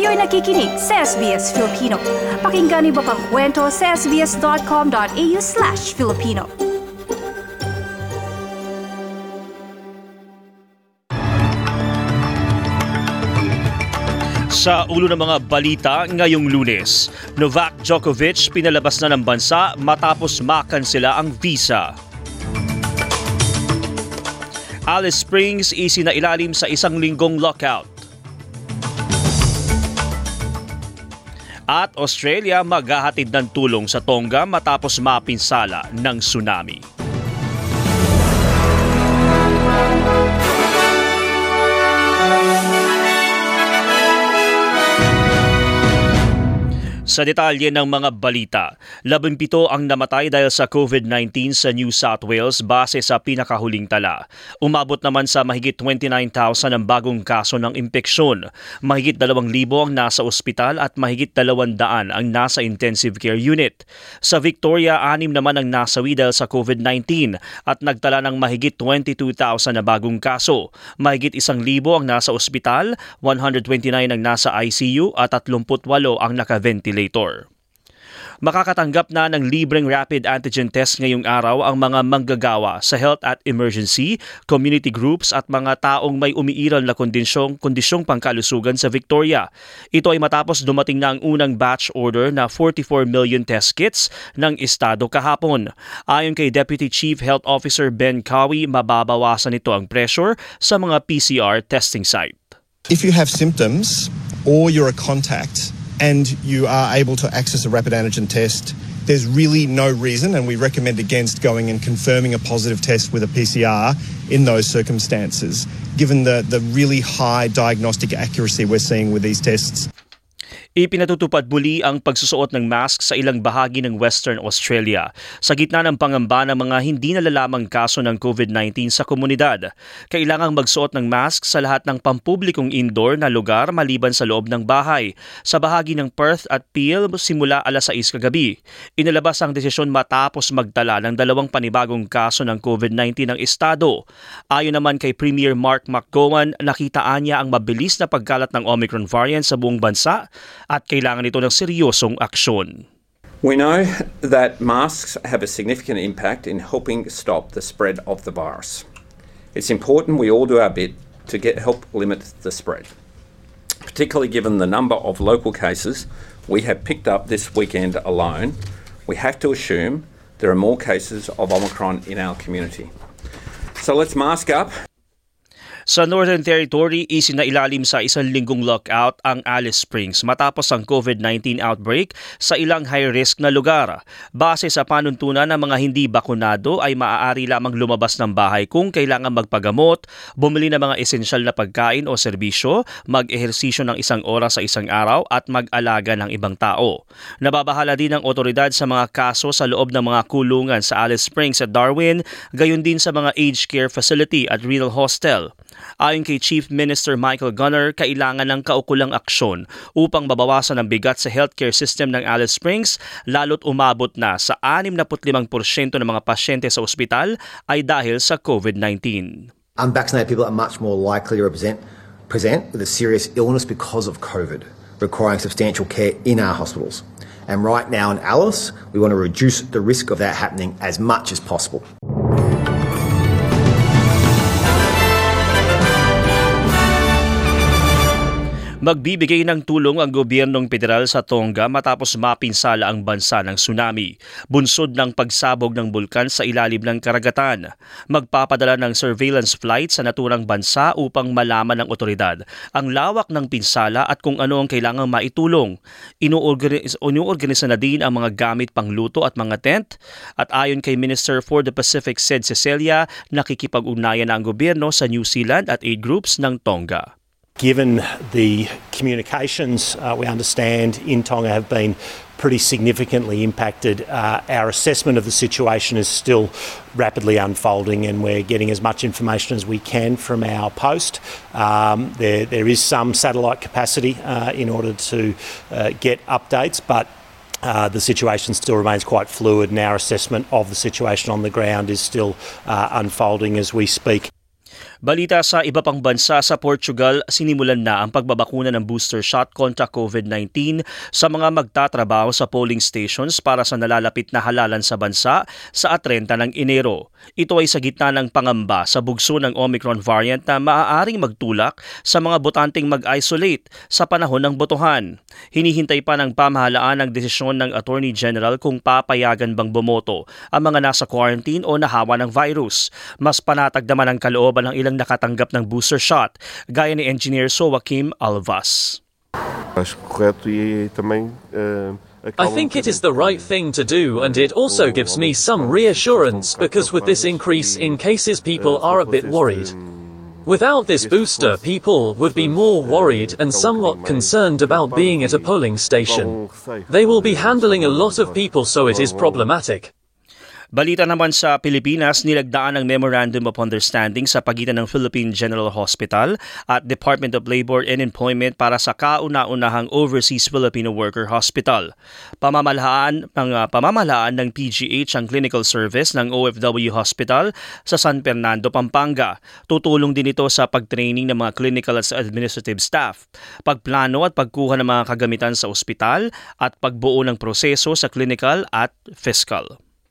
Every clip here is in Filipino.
Kayo'y nakikinig sa SBS Filipino. Pakinggan niyo pa ang kwento sa sbs.com.au/Filipino. Sa ulo ng mga balita ngayong Lunes, Novak Djokovic pinalabas na ng bansa matapos makansela ang visa. Alice Springs isinailalim sa 1 linggong lockout. At Australia maghahatid ng tulong sa Tonga matapos mapinsala ng tsunami. Sa detalye ng mga balita, 17 ang namatay dahil sa COVID-19 sa New South Wales base sa pinakahuling tala. Umabot naman sa mahigit 29,000 ang bagong kaso ng impeksyon. Mahigit 2,000 ang nasa ospital at mahigit 200 ang nasa intensive care unit. Sa Victoria, 6 naman ang nasawi dahil sa COVID-19 at nagtala ng mahigit 22,000 na bagong kaso. Mahigit 1,000 ang nasa ospital, 129 ang nasa ICU at 38 ang naka-ventilate. Makakatanggap na ng libreng rapid antigen test ngayong araw ang mga manggagawa sa health at emergency, community groups at mga taong may umiiral na kondisyong pangkalusugan sa Victoria. Ito ay matapos dumating na ang unang batch order na 44 million test kits ng estado kahapon. Ayon kay Deputy Chief Health Officer Ben Cowie, mababawasan ito ang pressure sa mga PCR testing site. If you have symptoms or you're a contact and you are able to access a rapid antigen test, there's really no reason, and we recommend against going and confirming a positive test with a PCR in those circumstances, given the really high diagnostic accuracy we're seeing with these tests. Ipinatutupad muli ang pagsusuot ng mask sa ilang bahagi ng Western Australia sa gitna ng pangamba ng mga hindi nalalamang kaso ng COVID-19 sa komunidad. Kailangang magsuot ng mask sa lahat ng pampublikong indoor na lugar maliban sa loob ng bahay. Sa bahagi ng Perth at Peel simula alas 6 kagabi. Inilabas ang desisyon matapos magtala ng 2 panibagong kaso ng COVID-19 ng estado. Ayon naman kay Premier Mark McGowan, nakitaan niya ang mabilis na pagkalat ng Omicron variant sa buong bansa at kailangan ito ng seryosong aksyon. We know that masks have a significant impact in helping stop the spread of the virus. It's important we all do our bit to help limit the spread, particularly given the number of local cases we have picked up this weekend alone. We have to assume there are more cases of Omicron in our community. So let's mask up. Sa Northern Territory, isinailalim sa 1 linggong lockout ang Alice Springs matapos ang COVID-19 outbreak sa ilang high-risk na lugar. Base sa panuntunan ng mga hindi bakunado ay maaari lamang lumabas ng bahay kung kailangan magpagamot, bumili ng mga esensyal na pagkain o serbisyo, mag-ehersisyo ng 1 oras sa isang araw at mag-alaga ng ibang tao. Nababahala din ang otoridad sa mga kaso sa loob ng mga kulungan sa Alice Springs at Darwin, gayon din sa mga aged care facility at renal hostel. Ayon kay Chief Minister Michael Gunner, kailangan ng kaukulang aksyon upang mabawasan ang bigat sa healthcare system ng Alice Springs, lalo't umabot na sa 65% ng mga pasyente sa ospital ay dahil sa COVID-19. Unvaccinated people are much more likely to present with a serious illness because of COVID, requiring substantial care in our hospitals. And right now in Alice, we want to reduce the risk of that happening as much as possible. Magbibigay ng tulong ang gobyernong federal sa Tonga matapos mapinsala ang bansa ng tsunami, bunsod ng pagsabog ng bulkan sa ilalim ng karagatan. Magpapadala ng surveillance flight sa naturang bansa upang malaman ng otoridad ang lawak ng pinsala at kung ano ang kailangang maitulong. Inuorganisa na din ang mga gamit pangluto at mga tent, at ayon kay Minister for the Pacific Sid Cecilia, nakikipag-ugnayan na ang gobyerno sa New Zealand at aid groups ng Tonga. Given the communications we understand in Tonga have been pretty significantly impacted, our assessment of the situation is still rapidly unfolding and we're getting as much information as we can from our post. There is some satellite capacity in order to get updates, but the situation still remains quite fluid and our assessment of the situation on the ground is still unfolding as we speak. Balita sa iba pang bansa sa Portugal, sinimulan na ang pagbabakuna ng booster shot kontra COVID-19 sa mga magtatrabaho sa polling stations para sa nalalapit na halalan sa bansa sa 30 ng Enero. Ito ay sa gitna ng pangamba sa bugso ng Omicron variant na maaaring magtulak sa mga botanteng mag-isolate sa panahon ng botohan. Hinihintay pa ng pamahalaan ang desisyon ng Attorney General kung papayagan bang bumoto ang mga nasa quarantine o nahawa ng virus. Mas panatag naman ang kalooban ng ilang nakatanggap ng booster shot, gaya ni Engineer Joaquim Alvas. Acho correto e também I think it is the right thing to do, and it also gives me some reassurance because with this increase in cases people are a bit worried. Without this booster, people would be more worried and somewhat concerned about being at a polling station. They will be handling a lot of people, so it is problematic. Balita naman sa Pilipinas, nilagdaan ng Memorandum of Understanding sa pagitan ng Philippine General Hospital at Department of Labor and Employment para sa kauna-unahang Overseas Filipino Worker Hospital. Pamamahalaan ng PGH ang clinical service ng OFW Hospital sa San Fernando, Pampanga. Tutulong din ito sa pagtraining ng mga clinical at administrative staff, pagplano at pagkuha ng mga kagamitan sa ospital at pagbuo ng proseso sa clinical at fiscal.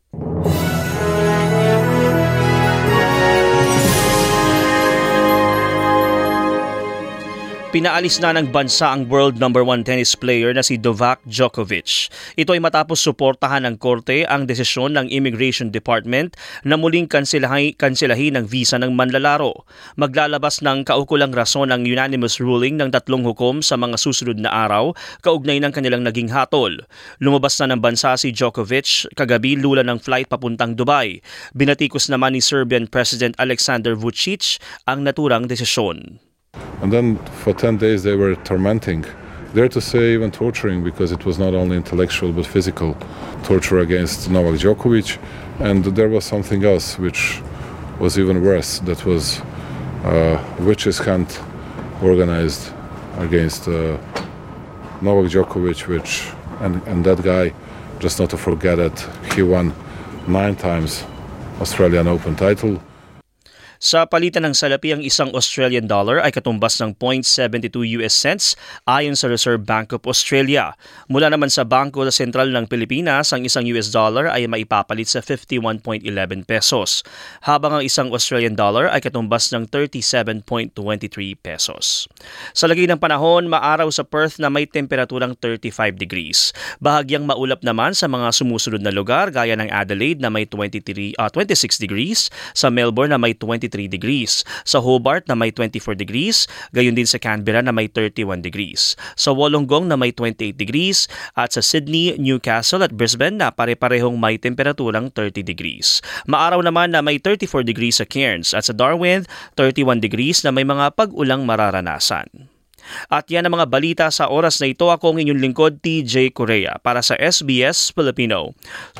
Pinaalis na ng bansa ang world number 1 tennis player na si Novak Djokovic. Ito ay matapos suportahan ng korte ang desisyon ng Immigration Department na muling kanselahin ang visa ng manlalaro. Maglalabas ng kaukulang rason ang unanimous ruling ng 3 hukom sa mga susunod na araw kaugnay ng kanilang naging hatol. Lumabas na ng bansa si Djokovic kagabi lula ng flight papuntang Dubai. Binatikos naman ni Serbian President Aleksandar Vučić ang naturang desisyon. And then for 10 days they were tormenting, dare to say even torturing, because it was not only intellectual but physical torture against Novak Djokovic. And there was something else which was even worse, that was witches hunt organized against Novak Djokovic, and that guy, just not to forget that he won 9 times Australian Open title. Sa palitan ng salapi, ang isang Australian dollar ay katumbas ng 0.72 US cents ayon sa Reserve Bank of Australia. Mula naman sa Bangko Sentral ng Pilipinas, ang isang US dollar ay maipapalit sa 51.11 pesos, habang ang isang Australian dollar ay katumbas ng 37.23 pesos. Sa lagay ng panahon, maaraw sa Perth na may temperaturang 35 degrees. Bahagyang maulap naman sa mga sumusunod na lugar gaya ng Adelaide na may 26 degrees, sa Melbourne na may 23 degrees, sa Hobart na may 24 degrees, gayon din sa Canberra na may 31 degrees, sa Wollongong na may 28 degrees, at sa Sydney, Newcastle at Brisbane na pare-parehong may temperaturang 30 degrees. Maaraw naman na may 34 degrees sa Cairns at sa Darwin, 31 degrees na may mga pag-ulang mararanasan. At yan ang mga balita sa oras na ito. Ako ang inyong lingkod, TJ Correa, para sa SBS Filipino.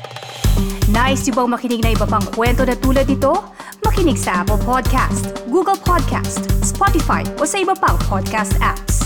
Nice yung bang makinig na iba pang kwento na tulad ito? Makinig sa Apple Podcast, Google Podcast, Spotify o sa iba pang podcast apps.